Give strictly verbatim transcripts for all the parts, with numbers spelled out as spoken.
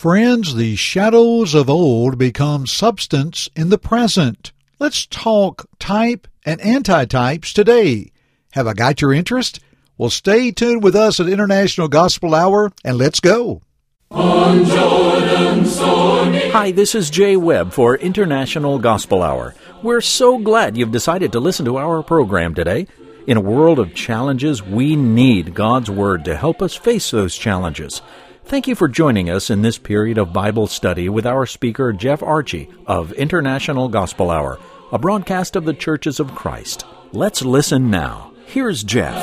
Friends, the shadows of old become substance in the present. Let's talk type and antitypes today. Have I got your interest? Well, stay tuned with us at International Gospel Hour, and let's go. On Jordan's sword. Hi, this is Jay Webb for International Gospel Hour. We're so glad you've decided to listen to our program today. In a world of challenges, we need God's Word to help us face those challenges. Thank you for joining us in this period of Bible study with our speaker, Jeff Archie of International Gospel Hour, a broadcast of the Churches of Christ. Let's listen now. Here's Jeff.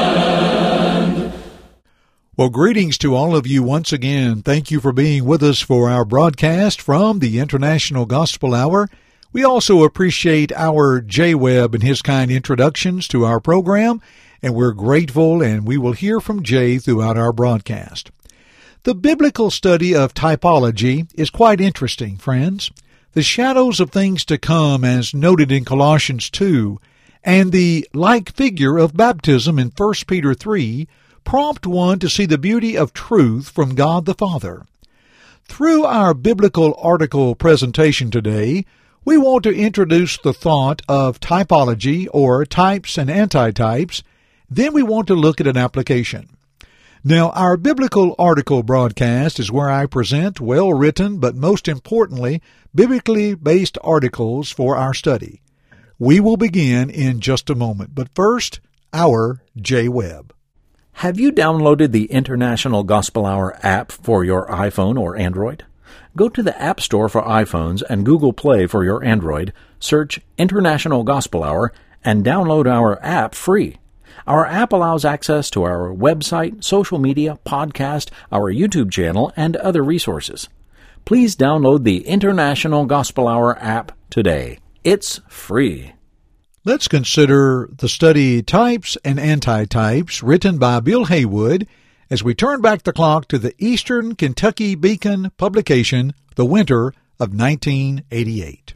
Well, greetings to all of you once again. Thank you for being with us for our broadcast from the International Gospel Hour. We also appreciate our Jay Webb and his kind introductions to our program, and we're grateful, and we will hear from Jay throughout our broadcast. The biblical study of typology is quite interesting, friends. The shadows of things to come, as noted in Colossians two, and the like figure of baptism in First Peter three prompt one to see the beauty of truth from God the Father. Through our biblical article presentation today, we want to introduce the thought of typology, or types and antitypes. Then we want to look at an application. Now, our biblical article broadcast is where I present well-written, but most importantly, biblically based articles for our study. We will begin in just a moment, but first, our Jay Webb. Have you downloaded the International Gospel Hour app for your iPhone or Android? Go to the App Store for iPhones and Google Play for your Android, search International Gospel Hour, and download our app free. Our app allows access to our website, social media, podcast, our YouTube channel, and other resources. Please download the International Gospel Hour app today. It's free. Let's consider the study Types and Antitypes, written by Bill Haywood, as we turn back the clock to the Eastern Kentucky Beacon publication, The Winter of nineteen eighty-eight.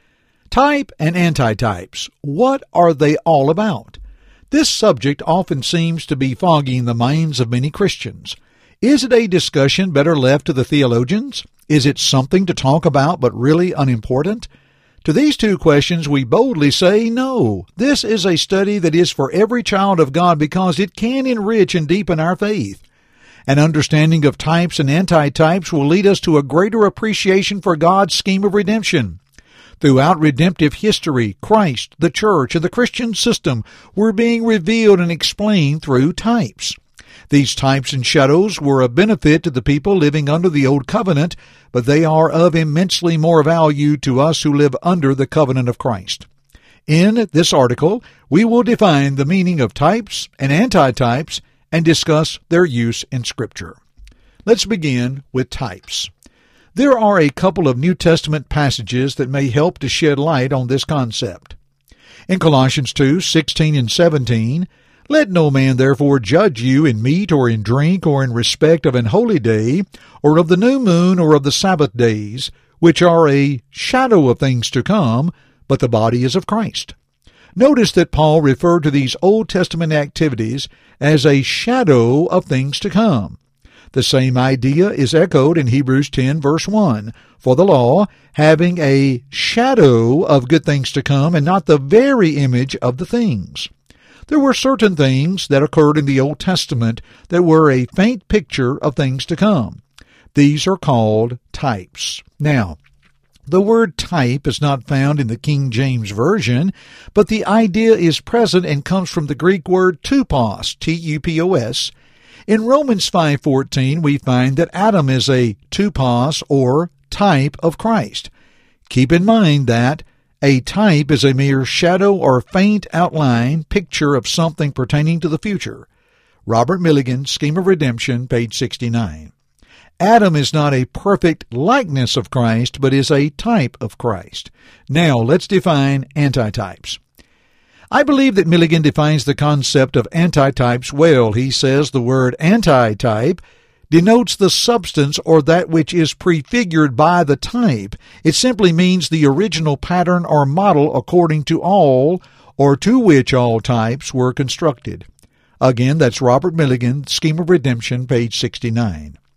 Type and antitypes, what are they all about? This subject often seems to be fogging the minds of many Christians. Is it a discussion better left to the theologians? Is it something to talk about but really unimportant? To these two questions we boldly say no. This is a study that is for every child of God because it can enrich and deepen our faith. An understanding of types and antitypes will lead us to a greater appreciation for God's scheme of redemption. Throughout redemptive history, Christ, the church, and the Christian system were being revealed and explained through types. These types and shadows were a benefit to the people living under the Old Covenant, but they are of immensely more value to us who live under the covenant of Christ. In this article, we will define the meaning of types and antitypes and discuss their use in Scripture. Let's begin with types. There are a couple of New Testament passages that may help to shed light on this concept. In Colossians two, sixteen and seventeen, "Let no man therefore judge you in meat or in drink or in respect of an holy day, or of the new moon or of the Sabbath days, which are a shadow of things to come, but the body is of Christ." Notice that Paul referred to these Old Testament activities as a shadow of things to come. The same idea is echoed in Hebrews ten, verse one, "For the law, having a shadow of good things to come, and not the very image of the things." There were certain things that occurred in the Old Testament that were a faint picture of things to come. These are called types. Now, the word type is not found in the King James Version, but the idea is present and comes from the Greek word tupos, T U P O S. In Romans five fourteen, we find that Adam is a tupos, or type, of Christ. Keep in mind that a type is a mere shadow or faint outline picture of something pertaining to the future. Robert Milligan, Scheme of Redemption, page sixty-nine. Adam is not a perfect likeness of Christ, but is a type of Christ. Now, let's define antitypes. I believe that Milligan defines the concept of antitypes well. He says the word antitype denotes the substance or that which is prefigured by the type. It simply means the original pattern or model according to all or to which all types were constructed. Again, that's Robert Milligan, Scheme of Redemption, page sixty-nine.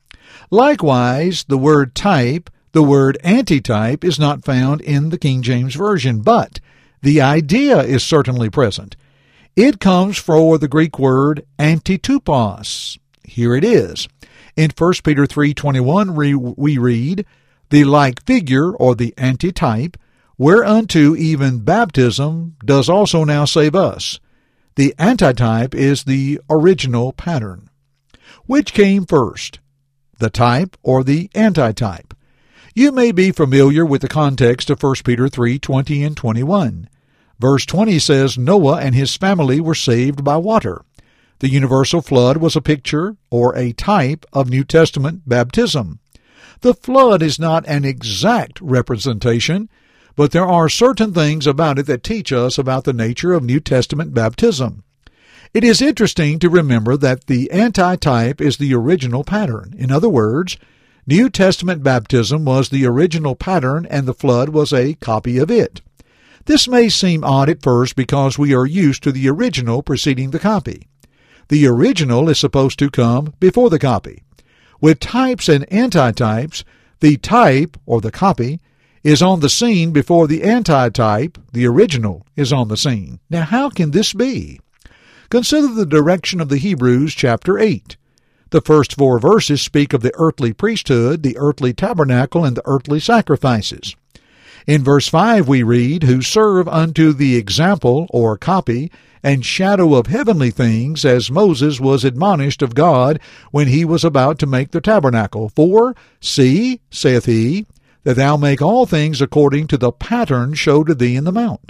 Likewise, the word type, the word antitype, is not found in the King James Version, but the idea is certainly present. It comes from the Greek word antitupos. Here it is. In First Peter three twenty-one we read, "The like figure, or the antitype, whereunto even baptism does also now save us." The antitype is the original pattern. Which came first, the type or the antitype? You may be familiar with the context of First Peter three twenty and twenty-one. Verse twenty says, "Noah and his family were saved by water." The universal flood was a picture or a type of New Testament baptism. The flood is not an exact representation, but there are certain things about it that teach us about the nature of New Testament baptism. It is interesting to remember that the antitype is the original pattern. In other words, New Testament baptism was the original pattern and the flood was a copy of it. This may seem odd at first because we are used to the original preceding the copy. The original is supposed to come before the copy. With types and antitypes, the type, or the copy, is on the scene before the antitype, the original, is on the scene. Now, how can this be? Consider the direction of the Hebrews chapter eight. The first four verses speak of the earthly priesthood, the earthly tabernacle, and the earthly sacrifices. In verse five we read, "Who serve unto the example, or copy, and shadow of heavenly things, as Moses was admonished of God when he was about to make the tabernacle. For, see, saith he, that thou make all things according to the pattern showed to thee in the mount."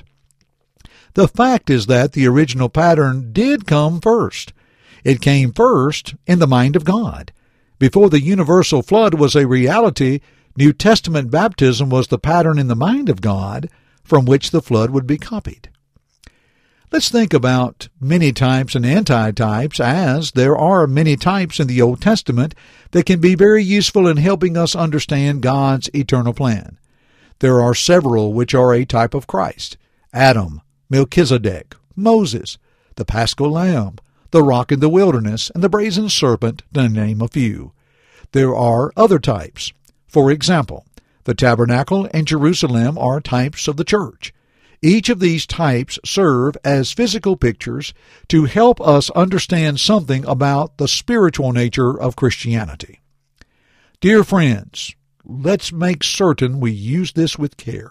The fact is that the original pattern did come first. It came first in the mind of God. Before the universal flood was a reality, New Testament baptism was the pattern in the mind of God from which the flood would be copied. Let's think about many types and antitypes, as there are many types in the Old Testament that can be very useful in helping us understand God's eternal plan. There are several which are a type of Christ: Adam, Melchizedek, Moses, the Paschal Lamb, the rock in the wilderness, and the brazen serpent, to name a few. There are other types. For example, the tabernacle and Jerusalem are types of the church. Each of these types serve as physical pictures to help us understand something about the spiritual nature of Christianity. Dear friends, let's make certain we use this with care.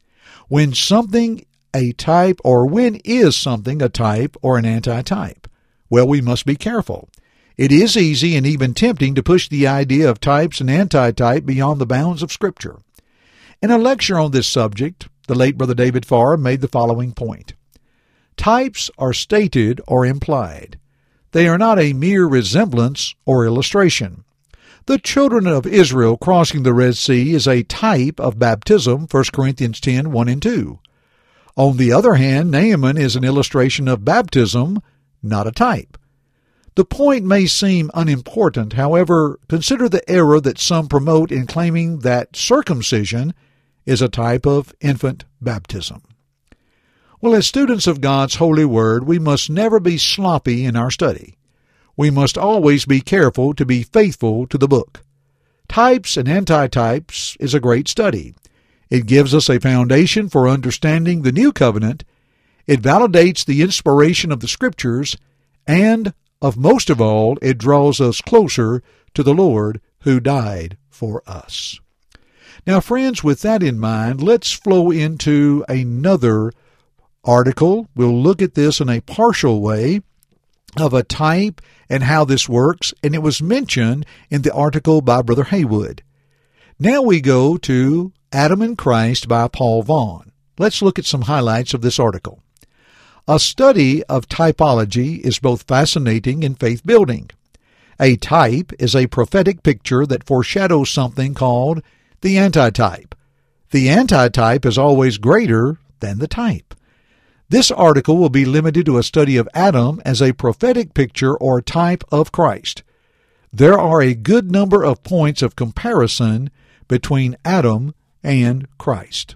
When something a type, or when is something a type or an antitype? Well, we must be careful. It is easy and even tempting to push the idea of types and antitype beyond the bounds of Scripture. In a lecture on this subject, the late Brother David Farr made the following point: types are stated or implied. They are not a mere resemblance or illustration. The children of Israel crossing the Red Sea is a type of baptism, First Corinthians ten, one and two. On the other hand, Naaman is an illustration of baptism, not a type. The point may seem unimportant. However, consider the error that some promote in claiming that circumcision is a type of infant baptism. Well, as students of God's holy word, we must never be sloppy in our study. We must always be careful to be faithful to the book. Types and antitypes is a great study. It gives us a foundation for understanding the new covenant. It validates the inspiration of the Scriptures, and, of most of all, it draws us closer to the Lord who died for us. Now, friends, with that in mind, let's flow into another article. We'll look at this in a partial way of a type and how this works, and it was mentioned in the article by Brother Haywood. Now we go to Adam and Christ by Paul Vaughn. Let's look at some highlights of this article. A study of typology is both fascinating and faith-building. A type is a prophetic picture that foreshadows something called the antitype. The antitype is always greater than the type. This article will be limited to a study of Adam as a prophetic picture or type of Christ. There are a good number of points of comparison between Adam and Christ.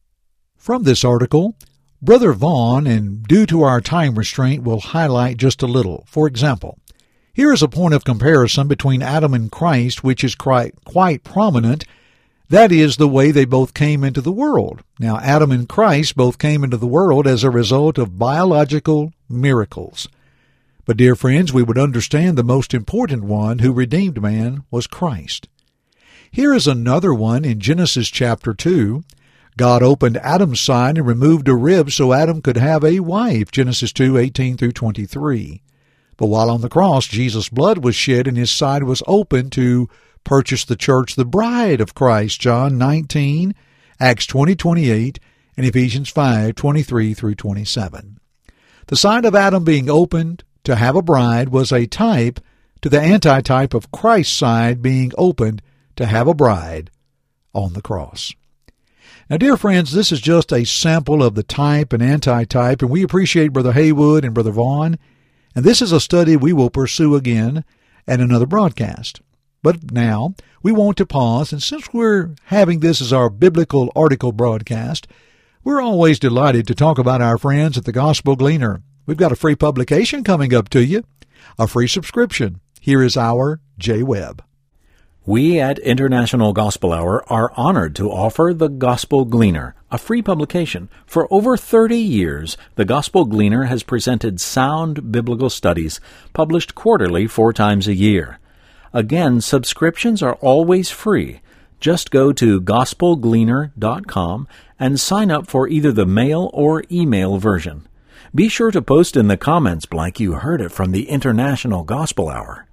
From this article, Brother Vaughn, and due to our time restraint, will highlight just a little. For example, Here is a point of comparison between Adam and Christ, which is quite, quite prominent. That is the way they both came into the world. Now, Adam and Christ both came into the world as a result of biological miracles. But, dear friends, we would understand the most important one who redeemed man was Christ. Here is another one in Genesis chapter two. God opened Adam's side and removed a rib so Adam could have a wife, Genesis two, eighteen through twenty-three. But while on the cross, Jesus' blood was shed and his side was opened to purchase the church, the bride of Christ, John nineteen, Acts twenty, twenty-eight, and Ephesians five, twenty-three through twenty-seven. The side of Adam being opened to have a bride was a type to the antitype of Christ's side being opened to have a bride on the cross. Now, dear friends, this is just a sample of the type and antitype, and we appreciate Brother Haywood and Brother Vaughn. And this is a study we will pursue again at another broadcast. But now, we want to pause, and since we're having this as our biblical article broadcast, we're always delighted to talk about our friends at the Gospel Gleaner. We've got a free publication coming up to you, a free subscription. Here is our J. Webb. We at International Gospel Hour are honored to offer the Gospel Gleaner, a free publication. For over thirty years, the Gospel Gleaner has presented sound biblical studies, published quarterly four times a year. Again, subscriptions are always free. Just go to gospel gleaner dot com and sign up for either the mail or email version. Be sure to post in the comments blank you heard it from the International Gospel Hour.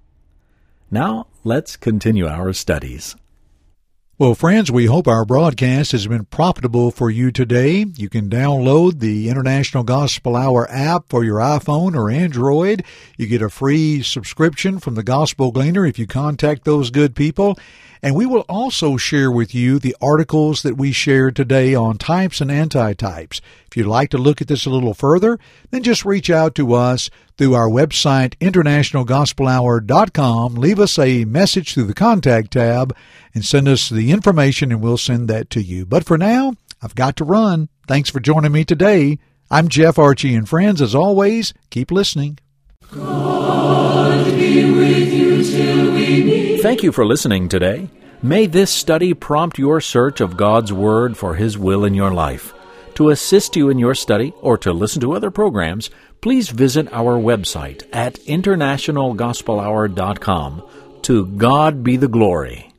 Now, let's continue our studies. Well, friends, we hope our broadcast has been profitable for you today. You can download the International Gospel Hour app for your iPhone or Android. You get a free subscription from the Gospel Gleaner if you contact those good people. And we will also share with you the articles that we shared today on types and antitypes. If you'd like to look at this a little further, then just reach out to us through our website, international gospel hour dot com. Leave us a message through the Contact tab and send us the information, and we'll send that to you. But for now, I've got to run. Thanks for joining me today. I'm Jeff Archie, and friends, as always, keep listening. God be with you till we meet. Thank you for listening today. May this study prompt your search of God's Word for His will in your life. To assist you in your study or to listen to other programs, please visit our website at international gospel hour dot com. To God be the glory.